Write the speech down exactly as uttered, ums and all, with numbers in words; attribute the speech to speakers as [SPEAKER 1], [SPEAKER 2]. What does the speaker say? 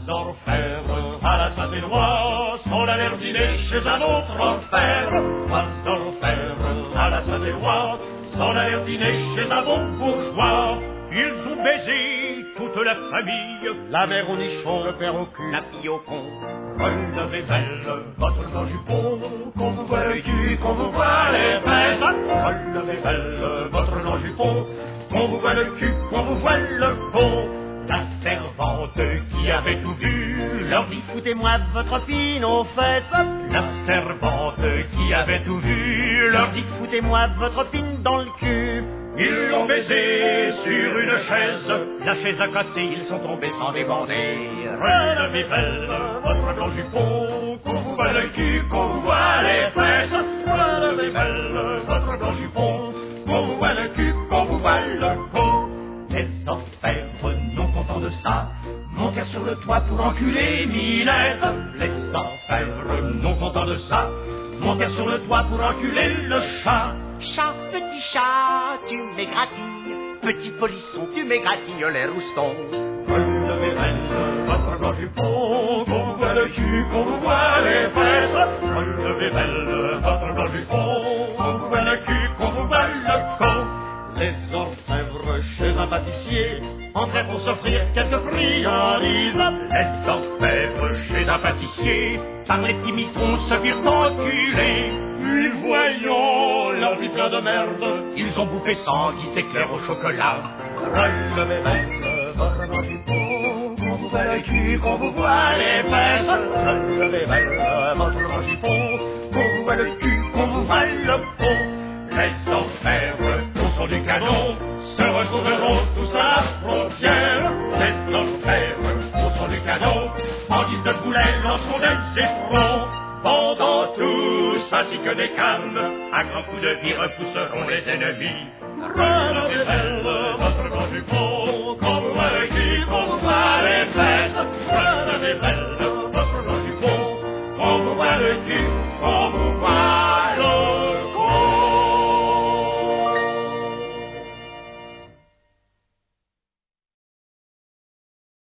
[SPEAKER 1] orfèvres à la Saint-Éloi sont allés dîner chez un autre orfèvre. Trois orfèvres à la Saint-Éloi sont allés dîner chez un bon bourgeois. Ils ont baisé toute la famille, la mère au nichon, le père au cul, la fille au con. Relevez belle votre grand jupon, qu'on vous voit le cul, qu'on vous voit les fesses. Relevez belle votre grand jupon, qu'on vous voit le cul, qu'on vous voit le pont. La servante qui avait tout vu leur dit foutez-moi votre fine aux fesses. La servante qui avait tout vu leur dit foutez-moi votre fine dans le cul. Ils l'ont baisé sur une chaise, la chaise a cassé, ils sont tombés sans débander. Relevez belle votre blanc jupon, qu'on vous voit le cul, qu'on vous voit les fesses. Relevez belle votre blanc jupon, qu'on vous voit le cul, qu'on vous voit le con. Les orfèvres non contents de ça montèrent sur le toit pour enculer Minette. Les orfèvres non contents de ça montèrent sur le toit pour enculer le chat.
[SPEAKER 2] Chat, petit chat, tu m'égratignes. Petit polisson, tu m'égratignes les roustons.
[SPEAKER 1] Relevez belle votre blanc jupon, qu'on vous voit le cul, qu'on vous voit les fesses. Relevez belle votre blanc jupon, qu'on vous voit le cul, qu'on vous voit le con. Les orfèvres chez un pâtissier entrèrent pour s'offrir quelques friandises. Les orfèvres chez un pâtissier par les petits mitrons se firent enculer. Puis voyons leur vie plein de merde, ils ont bouffé sans guise d'éclair au chocolat. Relevez belle votre blanc jupon, qu'on vous voit le cul, qu'on vous voit les fesses. Relevez belle votre blanc jupon, qu'on vous voit le cul, qu'on vous voit le pont. Les orfèvres au son du canon se retrouveront tous à la frontière. Les orfèvres au son du canon en guise de boulet lanceront des éperons. Pendant tous, ainsi que des cannes, à grands coups de vie repousseront les ennemis. Relevez belle votre